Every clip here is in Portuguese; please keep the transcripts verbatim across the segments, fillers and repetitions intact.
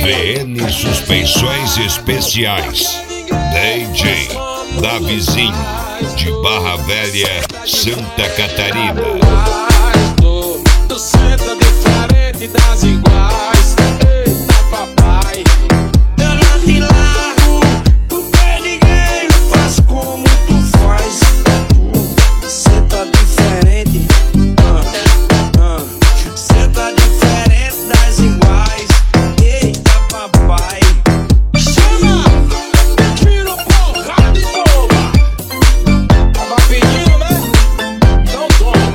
V N Suspensões Especiais. D J Davizinho, de Barra Velha, Santa Catarina. Tu senta diferente das iguais. Eita papai, eu não te largo, porque ninguém faz como tu faz. Tu senta diferente, uh, uh. Senta diferente das iguais. Eita papai, chama, me tira porra de boba. Tava pedindo, né? Então toma.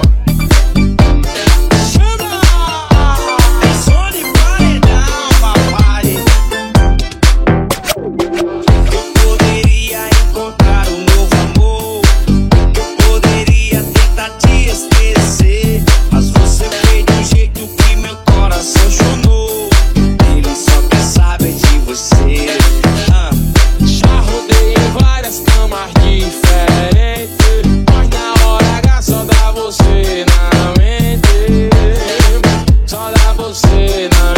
Só dá você na